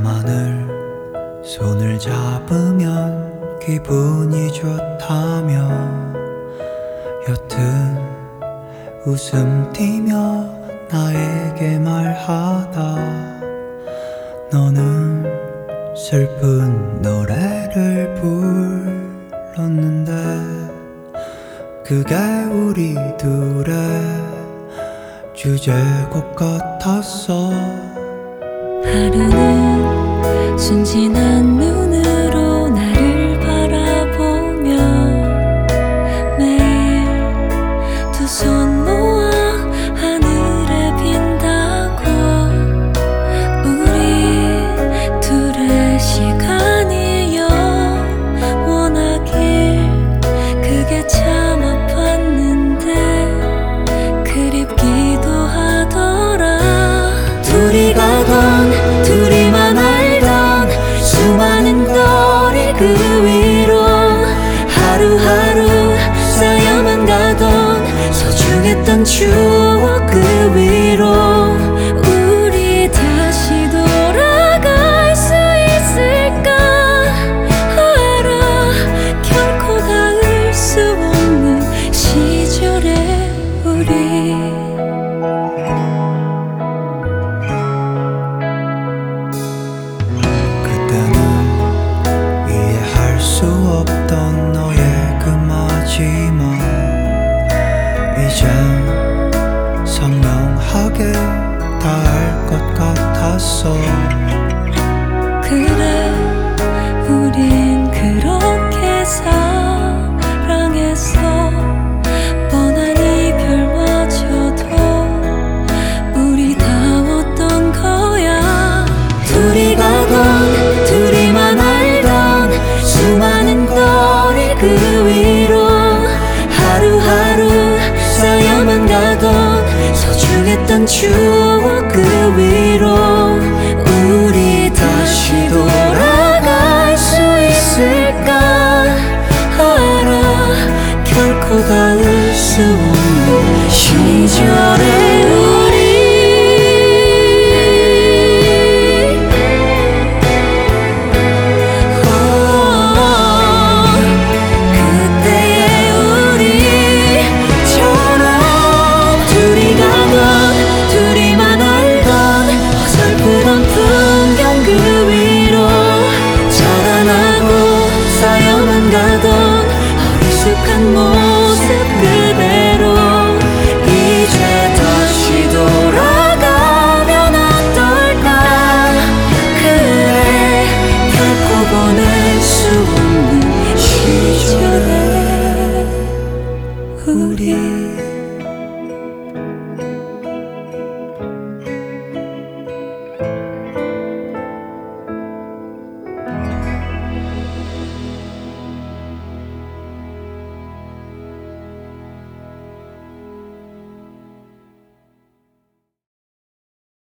밤하늘 손을 잡으면 기분이 좋다며 옅은 웃음 띠며 나에게 말하다 너는 슬픈 노래를 불렀는데 그게 우리 둘의 주제곡 같았어. 하루는 순진한 눈으로 나를 바라보며 매일 두 손 모아 하늘에 빈다고 우리 둘의 시간이 영원하길 그게 참 아팠는데 그립기도 하더라. 둘이 가던 둘이만 알던 수많은 거리 그 위로 하루하루 쌓여만 가던 소중했던 추억 그 위로 우리 다시 돌아갈 수 있을까 알아 결코 닿을 수 없는 시절의 우리. 수 없던 너의 그 마지막 이젠 선명하게 닿을 것 같았어. 그래 우린 그렇게 사랑했어. 뻔한 이별마저도 우리다웠던 거야. 둘이 가던 둘이만 알던 수많은 거리 그 위로 하루하루 쌓여만 가던 소중했던 추억